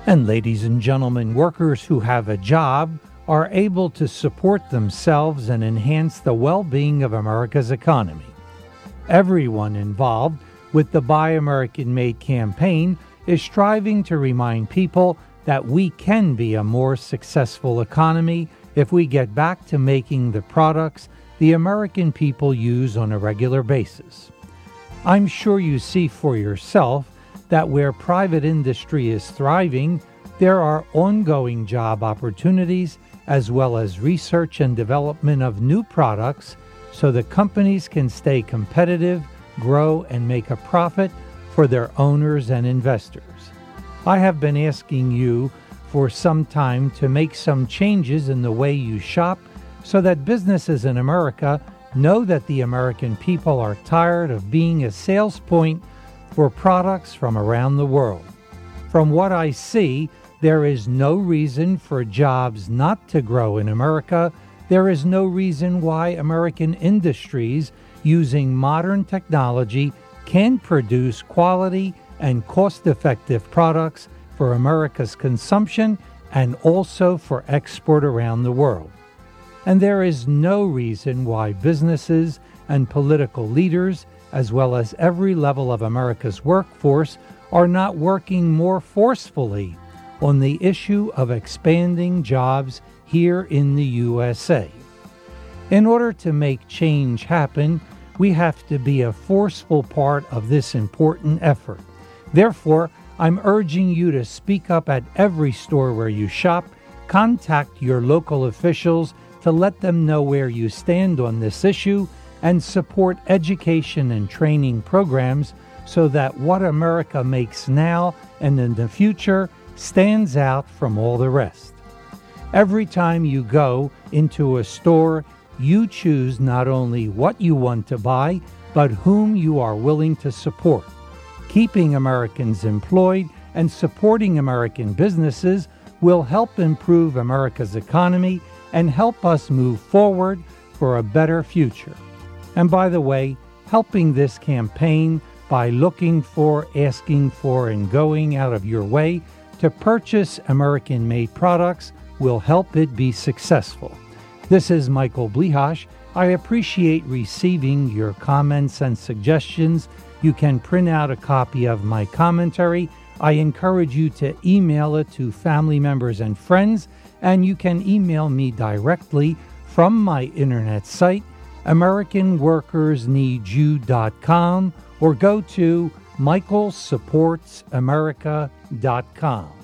And ladies and gentlemen, workers who have a job are able to support themselves and enhance the well-being of America's economy. Everyone involved with the Buy American Made campaign is striving to remind people that we can be a more successful economy if we get back to making the products the American people use on a regular basis. I'm sure you see for yourself that where private industry is thriving, there are ongoing job opportunities as well as research and development of new products so that companies can stay competitive, grow, and make a profit for their owners and investors. I have been asking you for some time to make some changes in the way you shop so that businesses in America know that the American people are tired of being a sales point for products from around the world. From what I see, there is no reason for jobs not to grow in America. There is no reason why American industries using modern technology can produce quality and cost-effective products for America's consumption and also for export around the world. And there is no reason why businesses and political leaders, as well as every level of America's workforce, are not working more forcefully on the issue of expanding jobs here in the USA. In order to make change happen, we have to be a forceful part of this important effort. Therefore, I'm urging you to speak up at every store where you shop, contact your local officials to let them know where you stand on this issue, and support education and training programs so that what America makes now and in the future stands out from all the rest. Every time you go into a store, you choose not only what you want to buy, but whom you are willing to support. Keeping Americans employed and supporting American businesses will help improve America's economy and help us move forward for a better future. And by the way, helping this campaign by looking for, asking for, and going out of your way to purchase American-made products will help it be successful. This is Michael Blihash. I appreciate receiving your comments and suggestions. You can print out a copy of my commentary. I encourage you to email it to family members and friends, and you can email me directly from my internet site, AmericanWorkersNeedYou.com, or go to michaelsupportsamerica.com.